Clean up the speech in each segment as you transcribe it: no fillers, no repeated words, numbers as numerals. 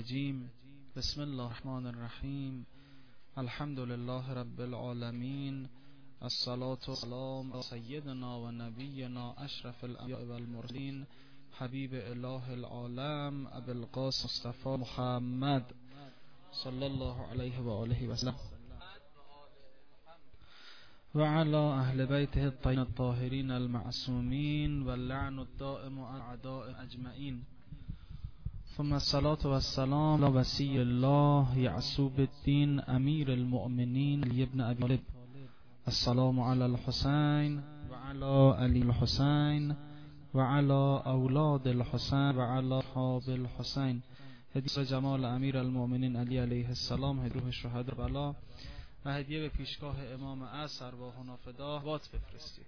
الرجیم. بسم الله الرحمن الرحیم. الحمد لله رب العالمین. الصلاة والسلام علی سیدنا و نبینا اشرف الانبیاء والمرسلین حبیب اله العالم ابی القاسم مصطفی محمد صلی الله علیه و آله و سلم و علی اهل بیته الطاهرین الطاهرین المعصومین واللعن الدائم علی اعداء اجمعین. ثم الصلاة والسلام على وصي الله يعصوب الدين امير المؤمنين علي بن ابي طالب. السلام على الحسين وعلى علي الحسين وعلى اولاد الحسين وعلى اصحاب الحسين. هدیه جمال امیر المؤمنین علی علیه السلام، هدیه روح شهدا بلا و هدیه به پیشگاه امام عصر و هنافدا بات بفرستید.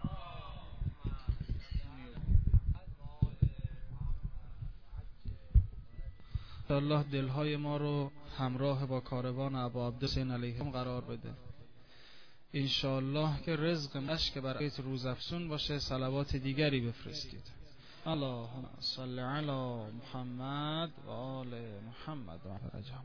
الله دلهای ما رو همراه با کاروان ابا عبدالحسین علیهم قرار بده. انشاءالله که رزق مشک بر بیت روزافزون باشه. صلوات دیگری بفرستید. اللهم صل علی محمد و آل محمد و عجل.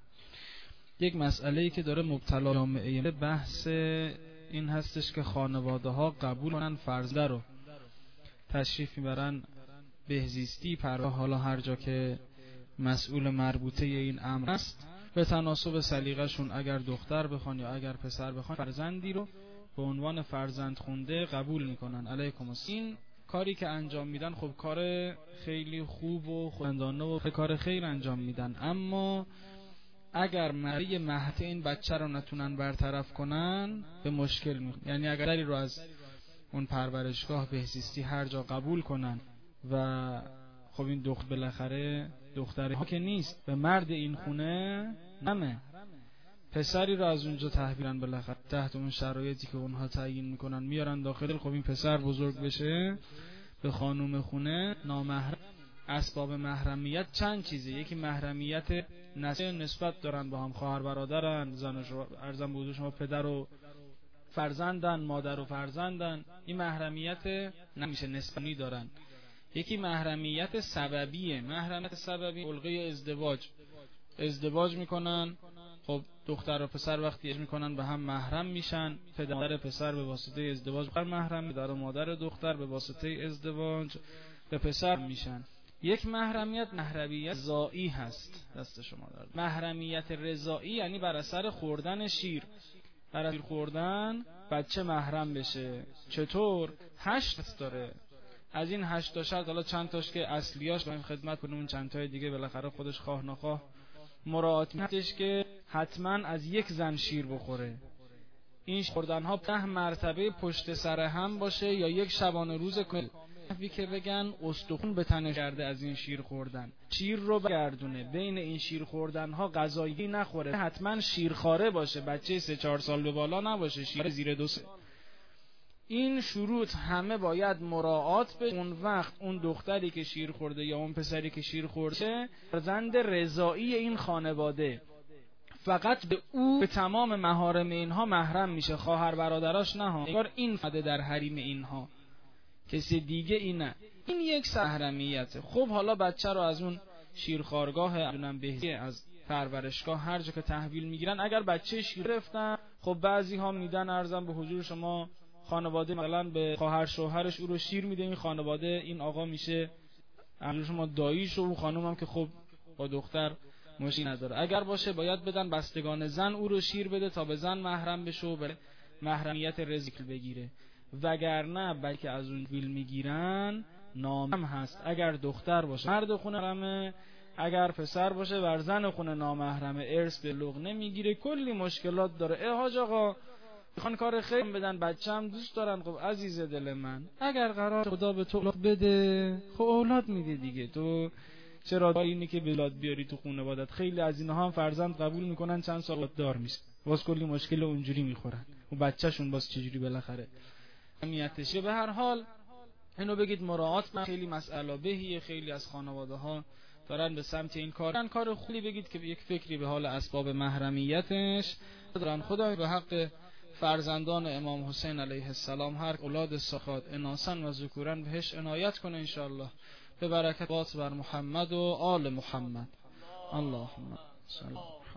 یک مسئله‌ای که داره مبتلا جامعه بحث این هستش که خانواده ها قبول کنن فرزند رو تشریف میبرن بهزیستی پروا، حالا هر جا که مسئول مربوطه این امر است، به تناسب سلیقه‌شون اگر دختر بخوان یا اگر پسر بخوان فرزندی رو به عنوان فرزند خونده قبول میکنن. علیکم السلام. این کاری که انجام میدن خب کار خیلی خوب و خودمندانه و کار خیر انجام میدن، اما اگر مری مهد این بچه رو نتونن برطرف کنن به مشکل میخورن. یعنی اگر دری رو از اون پرورشگاه بهزیستی هر جا قبول کنن و خب این دختر بالاخره دختری ها که نیست، به مرد این خونه نمه، پسری رو از اونجا تحویلن بالاخره تحت اون شرایطی که اونها تعیین میکنن میارن داخل. خب این پسر بزرگ بشه به خانوم خونه نامحرم. اسباب محرمیت چند چیزه. یکی محرمیت نسبت دارن با هم، خواهر برادرن، ارزم به حضور شما پدر و فرزندن، مادر و فرزندن، این محرمیت نمیشه نسبی دارن. یکی محرمیت سببیه. محرمیت سببی علقه ازدواج میکنن. خب دختر و پسر وقتی میکنن به هم محرم میشن. پدر پسر به واسطه ازدواج محرم، پدر و مادر دختر به واسطه ازدواج به پسر میشن. یک محرمیت رضایی هست دست شما دارد. محرمیت رضایی یعنی بر اثر خوردن شیر، بر اثر خوردن بچه محرم بشه. چطور؟ 8 داره. از این 8 تا شرط، حالا چند تاش که اصلیاش باید خدمت کنیم، اون چند تای دیگه بالاخره خودش خواه نخواه مراعات می‌کنه که حتما از یک زن شیر بخوره. این خوردن ها 10 مرتبه پشت سر هم باشه یا یک شبانه روز کل. که بگن استخون به تنش کرده از این شیر خوردن، شیر رو بگردونه. بین این شیر خوردن ها غذایی نخوره، حتما شیرخواره باشه، بچه 3-4 سال به بالا نباشه، شیر زیر 2 سال. این شروط همه باید مراعات بشه. اون وقت اون دختری که شیر خورده یا اون پسری که شیر خورده فرزند رضایی این خانواده، فقط به او به تمام محارم اینها محرم میشه، خواهر برادراش نه ها. انگار این فده در حریم اینها، کسی دیگه اینه. این یک محرمیته. خب حالا بچه رو از اون شیرخوارگاه بهزیستی از پرورشگاه هر جا که تحویل میگیرن، اگر بچه شیر گرفتن، خب بعضی ها میدن ارزم به حضور شما خانواده مثلا به خواهر شوهرش او رو شیر میده، این خانواده این آقا میشه حضور شما داییش و اون خانم هم که خب با دختر مشکلی نداره. اگر باشه باید بدن بستگان زن او رو شیر بده تا به زن محرم بشه و به محرمیت رزق بگیره. وگرنه بلکه از اون ویل میگیرن نامحرم هست. اگر دختر باشه مرد خونه محرمه، اگر پسر باشه بر زن خونه نامحرمه، ارث به لغ نمیگیره، کلی مشکلات داره. حاج آقا میخوان کار خیر بدن، بچه‌م دوست دارن. خب عزیز دل من، اگر قرار خدا به تو اولاد بده، خب اولاد میده دیگه. تو چرا اینی که بلاد بیاری تو خانوادت؟ خیلی از اینها هم فرزند قبول میکنن، چند سال دار میشه، باز کلی مشکل اونجوری میخورن و بچه‌شون باز چجوری بالاخره اهمیتشه. به هر حال اینو بگید مراعات من. خیلی مسئله بهیه، خیلی از خانواده ها دارن به سمت این کار خوبی بگید که یک فکری به حال اسباب محرمیتش دارن. خدا به حق فرزندان امام حسین علیه السلام هر اولاد سخاد اناسن و ذکورن بهش عنایت کنه انشاءالله، به برکت بر محمد و آل محمد. اللهم صل.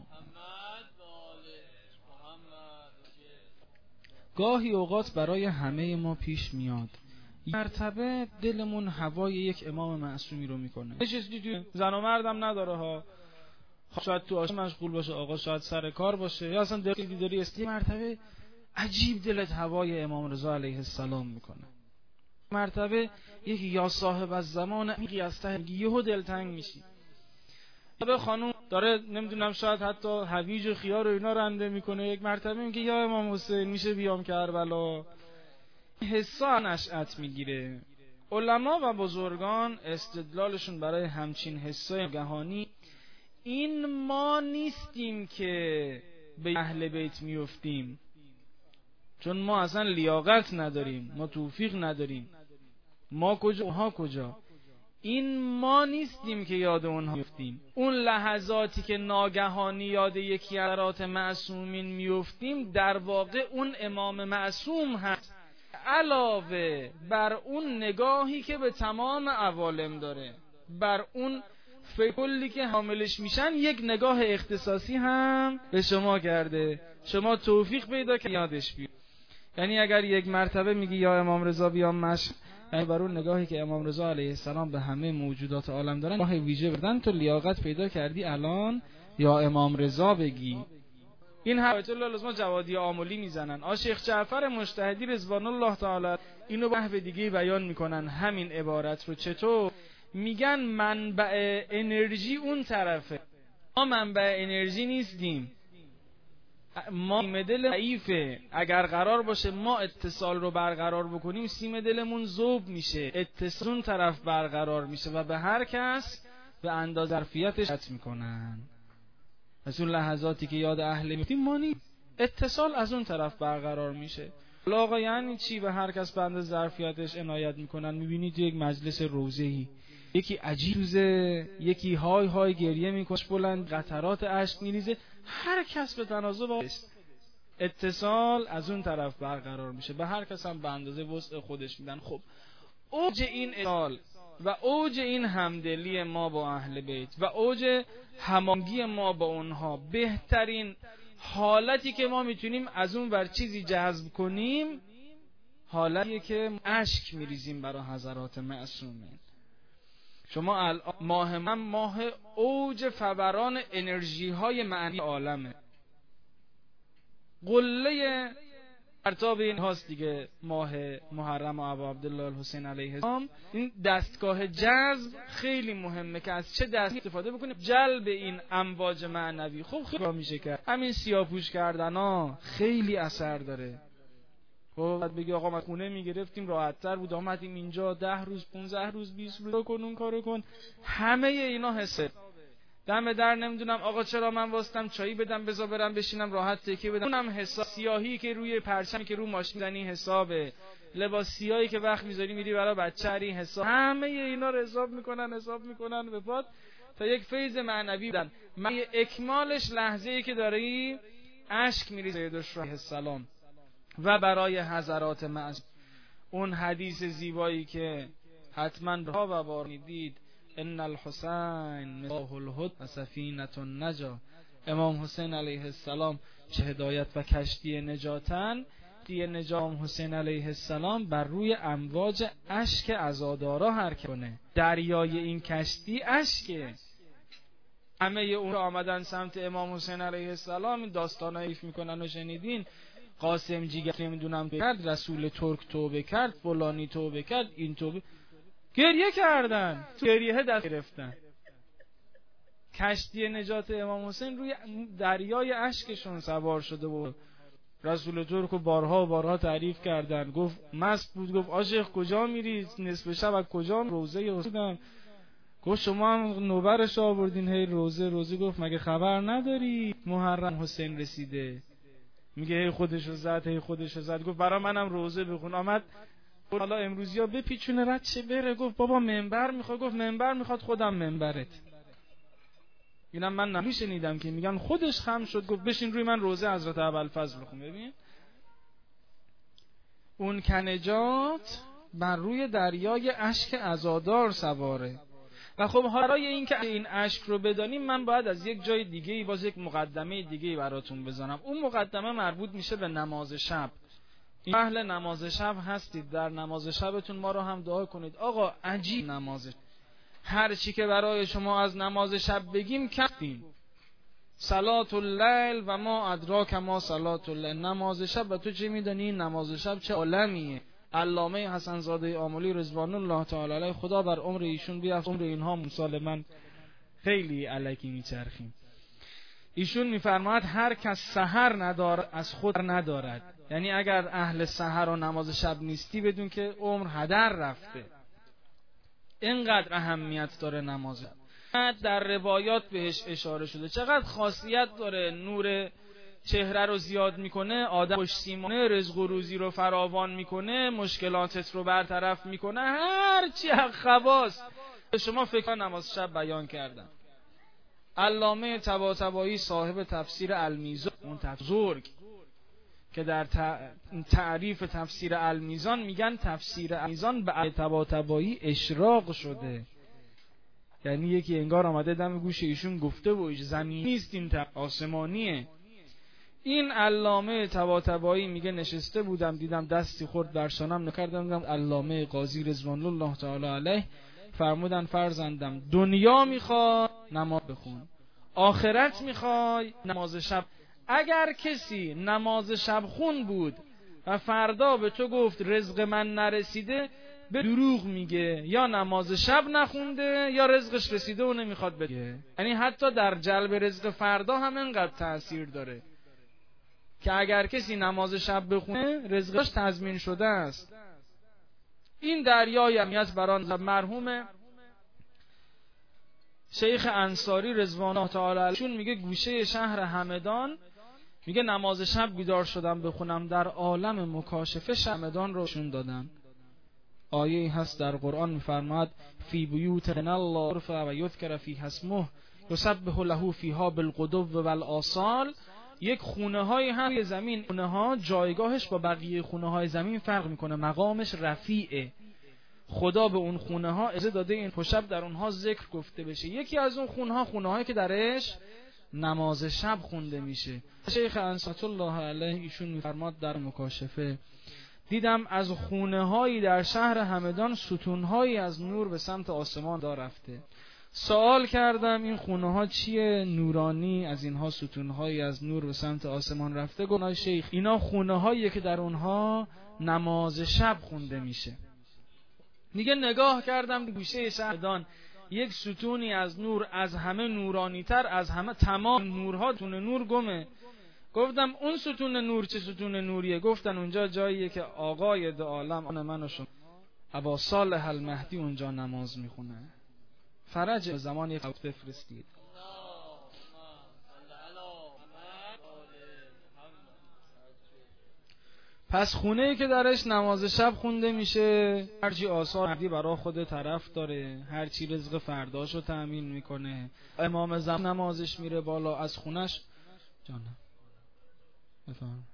گاهی اوقات برای همه ما پیش میاد مرتبه دلمون هوای یک امام معصومی رو میکنه. یه چیزی تو زن و مردم نداره ها، شاید تو آشپزی مشغول باشه، آقا شاید سر کار باشه، یا اصلا دلی داری استی، مرتبه عجیب دلت هوای امام رضا علیه السلام میکنه. مرتبه یکی یا صاحب از زمان میگیسته یهو دلتنگ میشی. به خانوم داره نمیدونم شاید حتی هویج و خیار و اینا رنده میکنه، یک مرتبه میگه یا امام حسین میشه بیام کربلا. حسا نشأت میگیره. علما و بزرگان استدلالشون برای همچین حسای ناگهانی این ما نیستیم که به اهل بیت میفتیم، چون ما اصلا لیاقت نداریم، ما توفیق نداریم، ما کجا اونها کجا. این ما نیستیم که یاد اونها میفتیم. اون لحظاتی که ناگهانی یاد یکی از حضرات معصومین میفتیم در واقع اون امام معصوم هست، علاوه بر اون نگاهی که به تمام عوالم داره، بر اون کلی که حاملش میشن یک نگاه اختصاصی هم به شما کرده، شما توفیق پیدا که یادش بیاد. یعنی اگر یک مرتبه میگی یا امام رضا بیام مشق، یعنی بر اون نگاهی که امام رضا علیه السلام به همه موجودات عالم دارن نگاه ویژه بردن، تو لیاقت پیدا کردی الان یا امام رضا بگی. این حیات الله لازم جوادی آملی میزنن. شیخ جعفر مجتهدی رضوان الله تعالی اینو به نحو دیگه بیان میکنن همین عبارت رو. چطور؟ میگن منبع انرژی اون طرفه، ما منبع انرژی نیستیم، ما سیم دل ضعیفه. اگر قرار باشه ما اتصال رو برقرار بکنیم سیم دلمون ذوب میشه، اتصال اون طرف برقرار میشه و به هر کس به اندازه ظرفیتش عطا میکنن. از اون لحظاتی که یاد اهل میفتیم ما نیست، اتصال از اون طرف برقرار میشه. آقا یعنی چی به هر کس به اندازه ظرفیتش عنایت میکنن؟ میبینید یک مجلس روزه‌ای یکی عجیبه، یکی های های گریه میکنه بلند قطرات اشک میریزه، هر کس به تناسب اتصال از اون طرف برقرار میشه، به هر کس هم به اندازه وسع خودش میدن. خب اوج این اتصال و اوج این همدلی ما با اهل بیت و اوج همانگی ما با اونها، بهترین حالتی که ما میتونیم از اون ور چیزی جذب کنیم حالتیه که اشک میریزیم برای حضرات معصومین. شما الان ماه من ماه اوج فوران انرژی های معنی عالمه، قله ارتاب این هاست دیگه، ماه محرم و ابا عبدالله الحسین علیه السلام. این دستگاه جذب خیلی مهمه که از چه دست استفاده بکنیم جلب این امواج معنوی. خب خیلی میشه کرد، همین سیاپوش کردن ها خیلی اثر داره. خب بعد بگی آقا ما خونه میگرفتیم راحت‌تر بود، اومدیم اینجا 10 روز 15 روز 20 روز کن اون کارو کن، همه اینا حسه. دم در نمیدونم آقا چرا من واسطم چایی بدم بذار برم بشینم راحت تکیه بدم، اونم حساب. سیاهی که روی پرچمی که رو ماشین زنی حسابه، لباس سیاهی که وقت میذاری میری برای بچه‌ری حساب، همه اینا رو حساب میکنن به پات تا یک فیض معنوی بدن. من اکمالش لحظه‌ای که داری اشک میریزه علیه السلام و برای حضرات معصوم. اون حدیث زیبایی که حتما رها و بار میدید، ان الحسین مصباح الهدى و سفینة النجا، امام حسین علیه السلام چه هدایت و کشتی نجاتن. دی نجات حسین علیه السلام بر روی امواج اشک عزادارا حرکت کنه، دریای این کشتی اشکه. همه اون آمدن سمت امام حسین علیه السلام، این داستانا حیف میکنن و شنیدین، قاسم جیگر نمیدونم کرد، رسول ترک توبه کرد، فلانی توبه کرد، این توبه، گریه کردن، گریه دست گرفتن. کشتی نجات امام حسین روی دریای اشکشون سوار شده بود. رسول ترک رو بارها و بارها تعریف کردن، گفت مست بود، گفت عاشق کجا میری نصف شب از کجا؟ روزه حسین. گفت شما هم نوبرش آوردین هی روزه. گفت مگه خبر نداری محرم حسین رسیده؟ میگه هی خودشو زد. گفت برای منم روزه بخون. آمد حالا امروزیا بپیچونه رد شه بره. گفت بابا منبر میخواد. گفت منبر میخواد، خودم منبرت. اینم من نمیشنیدم که میگن خودش خم شد گفت بشین روی من روزه حضرت ابوالفضل بخون. ببین اون کنجات بر روی دریای اشک عزادار سواره. و خب برای اینکه این اشک رو بدانیم من باید از یک جای دیگه‌ای باز یک مقدمه دیگه‌ای براتون بزنم. اون مقدمه مربوط میشه به نماز شب. این اهل نماز شب هستید، در نماز شبتون ما رو هم دعا کنید. آقا عجیب نمازه، هر چی که برای شما از نماز شب بگیم کفتیم. صلات اللیل و ما ادراک ما صلات اللیل، نماز شب و تو چه میدونی نماز شب چه عالمیه. علامه حسن زاده آملی رضوان الله تعالی علیه، خدا بر عمر ایشون بیافت، عمر اینها مثال من خیلی الکی میچرخیم. ایشون میفرماید هر کس سحر ندارد از خود ندارد، یعنی اگر اهل سحر و نماز شب نیستی بدون که عمر هدر رفته. اینقدر اهمیت داره نماز شب. در روایات بهش اشاره شده چقدر خاصیت داره، نور چهره رو زیاد میکنه، آدم خوش‌سیمانه، رزق و روزی رو فراوان میکنه، مشکلاتت رو برطرف میکنه، هر چی خواص شما فکر نماز شب بیان کردن. علامه طباطبایی صاحب تفسیر المیزان، اون بزرگ که در تعریف تفسیر المیزان میگن تفسیر المیزان به طباطبایی اشراق شده، یعنی یکی انگار آمده دم گوش ایشون گفته و ایش زمین نیست، این آسمانیه. این علامه طباطبایی میگه نشسته بودم دیدم دستی خورد بر شانم، نکردم دیدم علامه قاضی رضوان الله تعالی علیه فرمودن فرزندم دنیا میخوای نماز بخون، آخرت میخوای نماز شب. اگر کسی نماز شب خون بود و فردا به تو گفت رزق من نرسیده، به دروغ میگه، یا نماز شب نخونده یا رزقش رسیده و نمیخواد بگه. یعنی حتی در جلب رزق فردا هم انقدر تأثیر داره که اگر کسی نماز شب بخونه رزقش تضمین شده است. این دریای اهمیت بران مرحوم شیخ انصاری رضوان الله تعالی علیهشون میگه گوشه شهر همدان، میگه نماز شب بیدار شدم بخونم، در عالم مکاشفه همدان رو شون دادن. آیه هست در قرآن میفرماد فی بیوت الله رفع و یذکر فیها اسمه یسبح له فیها بالغدو والآصال. یک خونه های هم زمین، خونه ها جایگاهش با بقیه خونه های زمین فرق میکنه، مقامش رفیعه. خدا به اون خونه ها اجازه داده این شب در اونها ذکر گفته بشه. یکی از اون خونه هایی که درش نماز شب خونده میشه. شیخ انصاری الله علیه ایشون میفرماد در مکاشفه دیدم از خونه هایی در شهر همدان ستون هایی از نور به سمت آسمان دا رفته. سوال کردم این خونه ها چیه نورانی از اینها ستون هایی از نور به سمت آسمان رفته؟ گفت شیخ اینا خونه هایی که در اونها نماز شب خونده میشه. میگه نگاه کردم گوشه شهردان یک ستونی از نور از همه نورانی تر، از همه تمام نورها تون نور گمه. گفتم اون ستون نور چه ستون نوریه؟ گفتن اونجا جاییه که آقای دو عالم آن من و شما ابا صالح المهدی اونجا نماز میخونه. فرج زمان یک وقت بفرستید. پس خونه‌ای که درش نماز شب خونده میشه، هرچی آثار مهدی برای خود طرف داره، هرچی رزق فرداشو تأمین میکنه، امام زمان نمازش میره بالا از خونش. جانم بفهم.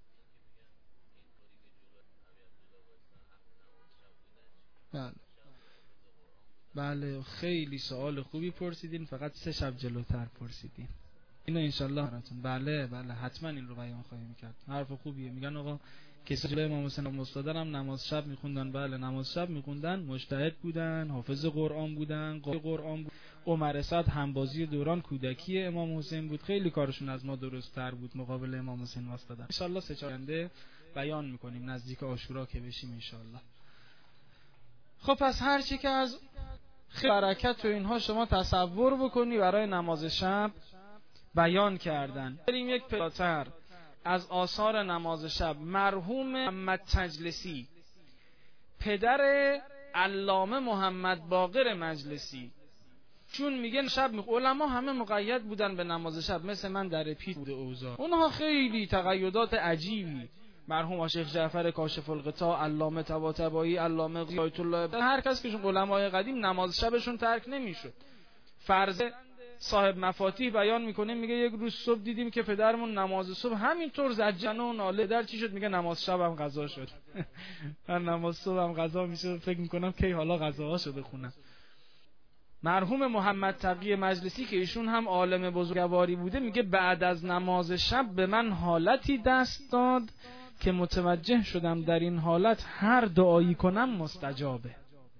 بله خیلی سوال خوبی پرسیدین، فقط 3 شب جلوتر پرسیدین. اینو انشالله براتون بله حتما این رو بیان خواهیم کرد. حرف خوبیه. میگن آقا کسی جلوی امام حسین مستدرم نماز شب میخوندن. بله نماز شب میخوندن، مجتهد بودن، حافظ قرآن بودن، قاری قرآن بود. عمر سعد همبازی دوران کودکی امام حسین بود. خیلی کارشون از ما درست تر بود مقابل امام حسین مستدر. انشالله 3 آینده بیان میکنیم نزدیک عاشورا که بشیم انشالله. خب پس هر چی که از برکت و اینها شما تصور بکنی برای نماز شب بیان کردن. بریم یک پلاتر از آثار نماز شب. مرحوم محمد تجلسی پدر علامه محمد باقر مجلسی چون میگن شب علما همه مقید بودن به نماز شب، مثل من در پیت بوده اوضاع. اونها خیلی تقیدات عجیبی. مرحوم شیخ جعفر کاشف الغطا، علامه طباطبایی، علامه آیت الله، هر کس که علمای قدیم نماز شبشون ترک نمیشد. فرض صاحب مفاتیح بیان میکنه، میگه یک روز صبح دیدیم که پدرمون نماز صبح همینطور زجنه و ناله. در چی شد؟ میگه نماز شبم قضا شد. من نماز صبحم قضا میشه، فکر میکنم کی حالا قضاها شده بخونم. مرحوم محمد تقی مجلسی که ایشون هم عالم بزرگواری بوده میگه بعد از نماز شب به من حالتی دست داد که متوجه شدم در این حالت هر دعایی کنم مستجابه.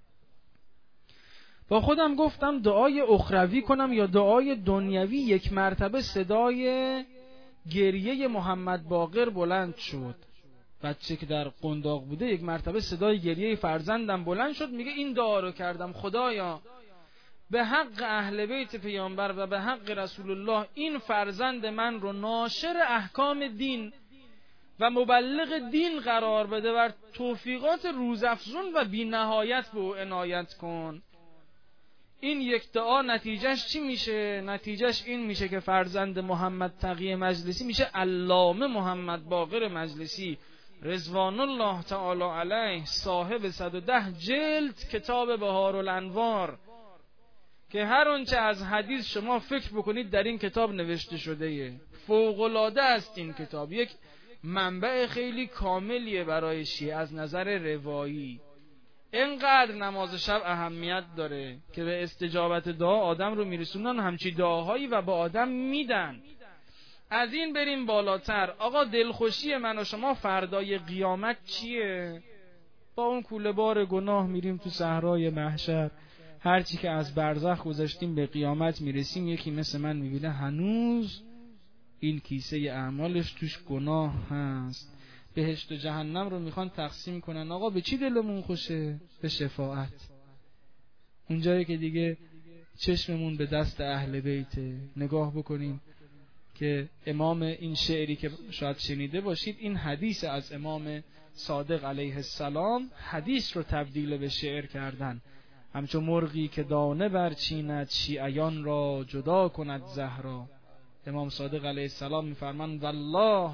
با خودم گفتم دعای اخروی کنم یا دعای دنیوی. یک مرتبه صدای گریه محمد باقر بلند شد، بچه که در قنداق بوده. یک مرتبه صدای گریه فرزندم بلند شد، میگه این دعا رو کردم: خدایا به حق اهل بیت پیامبر و به حق رسول الله این فرزند من رو ناشر احکام دین و مبلغ دین قرار بده و توفیقات روزافزون و بی نهایت به او عنایت کن. این یک دعا نتیجهش چی میشه؟ نتیجهش این میشه که فرزند محمد تقی مجلسی میشه علامه محمد باقر مجلسی رضوان الله تعالی علیه، صاحب 110 جلد کتاب بهارالانوار که هر آنچه از حدیث شما فکر بکنید در این کتاب نوشته شده. فوق‌العاده است این کتاب، یک منبع خیلی کاملیه برای شیعه از نظر روایی. اینقدر نماز شب اهمیت داره که به استجابت دعا آدم رو میرسونن، همچی دعاهایی و با آدم میدن. از این بریم بالاتر. آقا دلخوشی من و شما فردای قیامت چیه؟ با اون کوله بار گناه میریم تو صحرای محشر، هرچی که از برزخ گذشتیم به قیامت میرسیم، یکی مثل من میبینه هنوز این کیسه اعمالش توش گناه هست. بهشت و جهنم رو میخوان تقسیم کنن. آقا به چی دلمون خوشه؟ به شفاعت. اونجایی که دیگه چشممون به دست اهل بیته. نگاه بکنیم که امام این شعری که شاید شنیده باشید، این حدیث از امام صادق علیه السلام، حدیث رو تبدیل به شعر کردن. همچون مرغی که دانه برچیند شیعیان را جدا کند زهرا. امام صادق علیه السلام میفرماند والله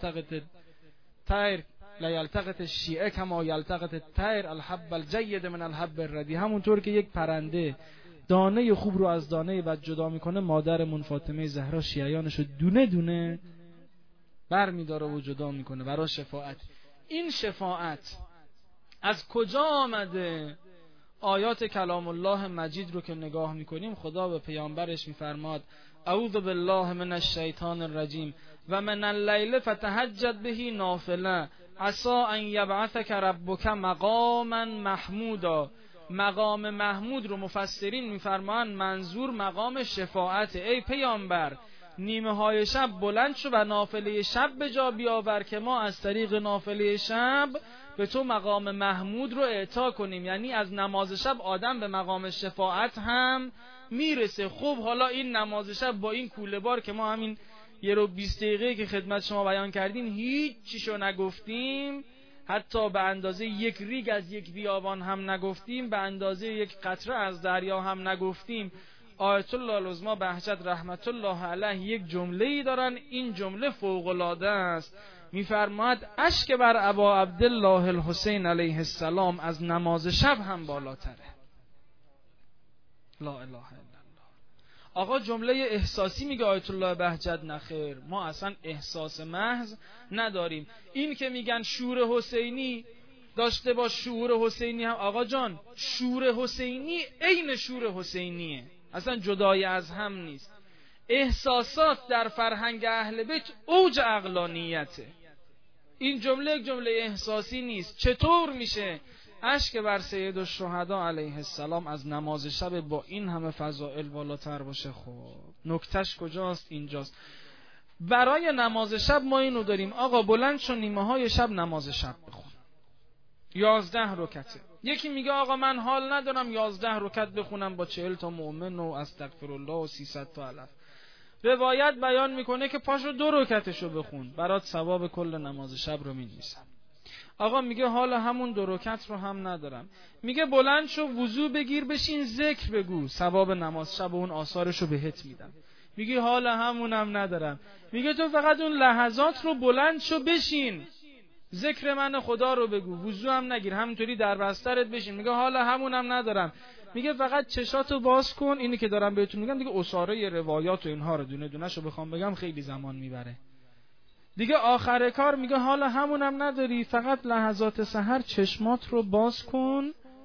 لا یلتقط الشیعه کما یلتقط الطیر الحب الجید من الحب الردی. همونطور که یک پرنده دانه خوب رو از دانه بد جدا میکنه، مادرمون فاطمه زهرا شیعیانشو دونه دونه بر میداره و جدا میکنه برای شفاعت. این شفاعت از کجا آمده؟ آیات کلام الله مجید رو که نگاه میکنیم، خدا به پیامبرش میفرماد اعوذ بالله من الشیطان الرجیم و من اللیل فتهجد به نافله عسى ان یبعثک ربک مقاما محمودا. مقام محمود رو مفسرین میفرمان منظور مقام شفاعت. ای پیامبر، نیمه های شب بلند شو و نافله شب به جا بیاور که ما از طریق نافله شب به تو مقام محمود رو اعطا کنیم. یعنی از نماز شب آدم به مقام شفاعت هم میرسه. خب حالا این نماز شب با این کوله بار که ما همین 1 رو 20 دقیقه که خدمت شما بیان کردیم هیچ چیشو نگفتیم، حتی به اندازه 1 ریگ از یک بیابان هم نگفتیم، به اندازه 1 قطره از دریا هم نگفتیم. آیت الله العظمی بهجت رحمت الله علیه یک جمله‌ای دارن، این جمله فوق‌العاده است. میفرماید اشک بر ابا عبدالله الحسین علیه السلام از نماز شب هم بالاتره. لا اله الا الله. آقا جمله احساسی میگه آیت الله بهجت، نخیر، ما اصلا احساس محض نداریم. این که میگن شور حسینی داشته با شعور حسینی هم، آقا جان شور حسینی عین شور حسینیه، اصلا جدای از هم نیست. احساسات در فرهنگ اهل بیت اوج عقلانیته. این جمله یک جمله احساسی نیست. چطور میشه اشک بر سید الشهدا علیه السلام از نماز شب با این همه فضائل بالاتر باشه؟ خب نکتهش کجاست؟ اینجاست. برای نماز شب ما اینو داریم آقا بلند شو نیمه های شب نماز شب بخون 11 رکعته. یکی میگه آقا من حال ندارم 11 رکعت بخونم با 40 تا مؤمن و استغفرالله و 300 تا الف. روایت بیان میکنه که پاشو 2 رکعتشو بخون، برات ثواب کل نماز شب رو می‌نویسم. آقا میگه حالا همون 2 رکعت رو هم ندارم، میگه بلند شو وضو بگیر بشین ذکر بگو، ثواب نماز شب و اون آثارشو بهت میدم. میگه حالا همونم ندارم، میگه تو فقط اون لحظات رو بلند شو بشین ذکر من خدا رو بگو، وضو هم نگیر، همینطوری در بسترت بشین. میگه حالا همونم ندارم، میگه فقط چشاتو باز کن. اینی که دارم بهتون میگم دیگه اساره روایات و اینها رو دونه دونه شو بخوام بگم خیلی زمان میبره دیگه. آخر کار میگه حالا همونم نداری، فقط لحظات سحر چشمات رو باز کن،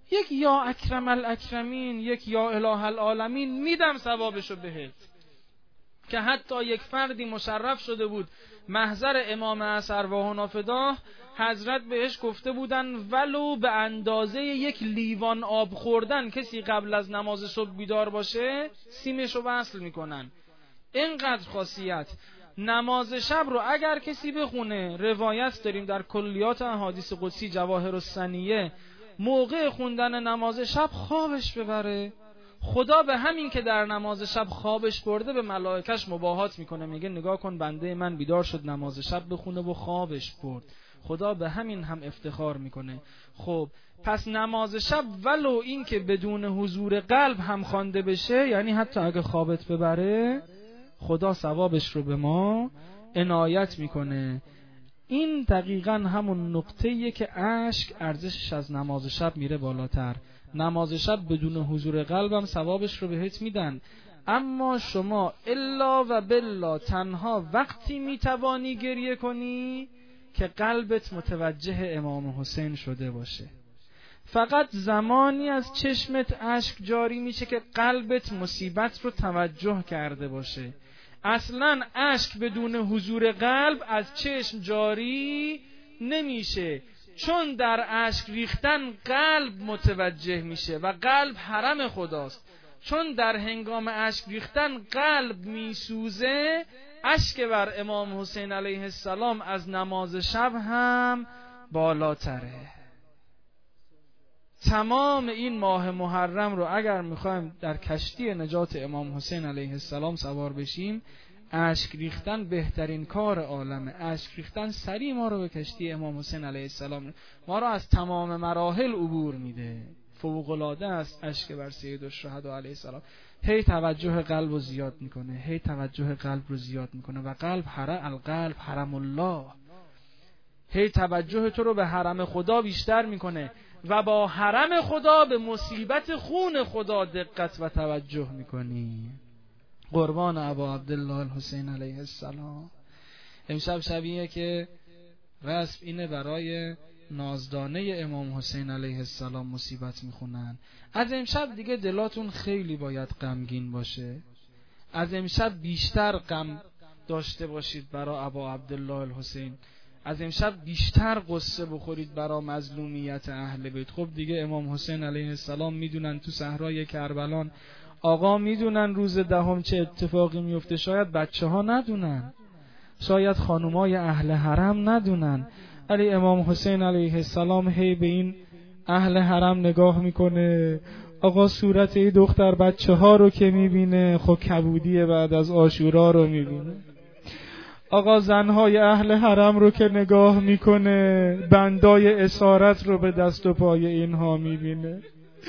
یک یا اکرم الاکرمین، یک یا اله العالمین میدم ثوابشو بهت. که حتی یک فردی مشرف شده بود محضر امام اثر و هنافداه، حضرت بهش گفته بودن ولو به اندازه یک لیوان آب خوردن کسی قبل از نماز صبح بیدار باشه سیمشو وصل میکنن. اینقدر خاصیت. نماز شب رو اگر کسی بخونه، روایت داریم در کلیات احادیث قدسی جواهر الثنیه، موقع خوندن نماز شب خوابش ببره، خدا به همین که در نماز شب خوابش برده به ملائکش مباهات میکنه، میگه نگاه کن بنده من بیدار شد نماز شب بخونه و خوابش برد. خدا به همین هم افتخار میکنه. خب پس نماز شب ولو این که بدون حضور قلب هم خوانده بشه، یعنی حتی اگه خوابت ببره خدا ثوابش رو به ما عنایت میکنه. این دقیقاً همون نقطه‌ایه که اشک ارزشش از نماز شب میره بالاتر. نماز شب بدون حضور قلبم ثوابش رو بهت میدن، اما شما الا و بالله تنها وقتی میتوانی گریه کنی که قلبت متوجه امام حسین شده باشه. فقط زمانی از چشمت اشک جاری میشه که قلبت مصیبت رو توجه کرده باشه. اصلا اشک بدون حضور قلب از چشم جاری نمیشه، چون در اشک ریختن قلب متوجه میشه و قلب حرم خداست. چون در هنگام اشک ریختن قلب میسوزه، اشک بر امام حسین علیه السلام از نماز شب هم بالاتره. تمام این ماه محرم رو اگر میخوایم در کشتی نجات امام حسین علیه السلام سوار بشیم، اشک ریختن بهترین کار عالمه. اشک ریختن سریع ما رو به کشتی امام حسین علیه السلام، ما رو از تمام مراحل عبور میده. فوق‌العاده است اشک بر سید الشهدا علیه السلام. هی توجه قلب رو زیاد میکنه، هی توجه قلب رو زیاد میکنه و قلب القلب حرم الله، هی توجه تو رو به حرم خدا بیشتر میکنه و با حرم خدا به مصیبت خون خدا دقت و توجه میکنی. قربان ابا عبدالله الحسین علیه السلام. امشب شبیه که رسم اینه برای نازدانه امام حسین علیه السلام مصیبت میخونن. از امشب دیگه دلاتون خیلی باید غمگین باشه. از امشب بیشتر غم داشته باشید برای ابا عبدالله الحسین. از امشب بیشتر قصه بخورید برای مظلومیت اهل بیت. خب دیگه امام حسین علیه السلام میدونن تو صحرای کربلان، آقا میدونن روز دهم چه اتفاقی میفته. شاید بچه ها ندونن، شاید خانومای اهل حرم ندونن، ولی امام حسین علیه السلام هی به این اهل حرم نگاه میکنه. آقا صورت ای دختر بچه ها رو که میبینه، خب کبودی بعد از عاشورا رو میبینه. آقا زنهای اهل حرم رو که نگاه میکنه، بندای اسارت رو به دست و پای اینها میبینه.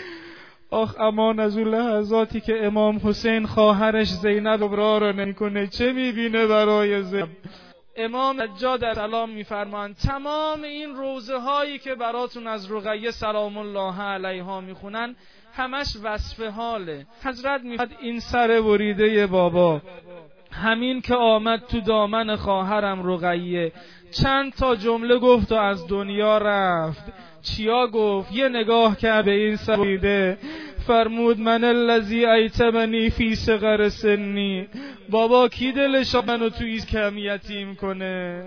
آخ امان از اون لحظاتی که امام حسین خواهرش زینب کبرا رو نمیکنه، چه میبینه برای زینب. امام سجاد سلام میفرمان تمام این روزه هایی که براتون از رقیه سلام الله علیها میخونن همش وصف حاله. حضرت میفرماد این سر بریده بابا، همین که آمد تو دامن خواهرم رقیه، چند تا جمله گفت و از دنیا رفت. چیا گفت؟ یه نگاه که به این سر بریده فرمود من الذی ایتمنی فی صغر سنی، بابا کی دلش منو توی کم یتیم کنه.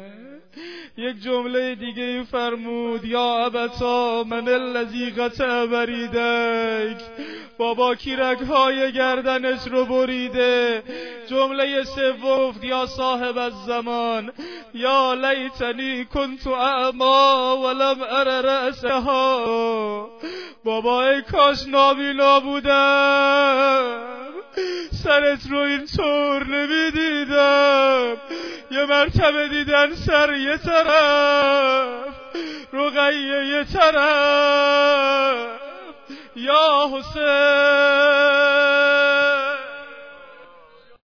یک جمله دیگه این فرمود یا ابتا من الذی قطع بریدک، بابا کی رگهای گردنش رو بریده. جمله سوم یا صاحب الزمان یا لیتنی کنت اعما ولم ار رأسها، بابا ای کاش نابینا بودم، سرت رو اینطور نمیدیدم. یه مرتبه دیدن سر یه طرف، رقیه یه طرف. یا حسین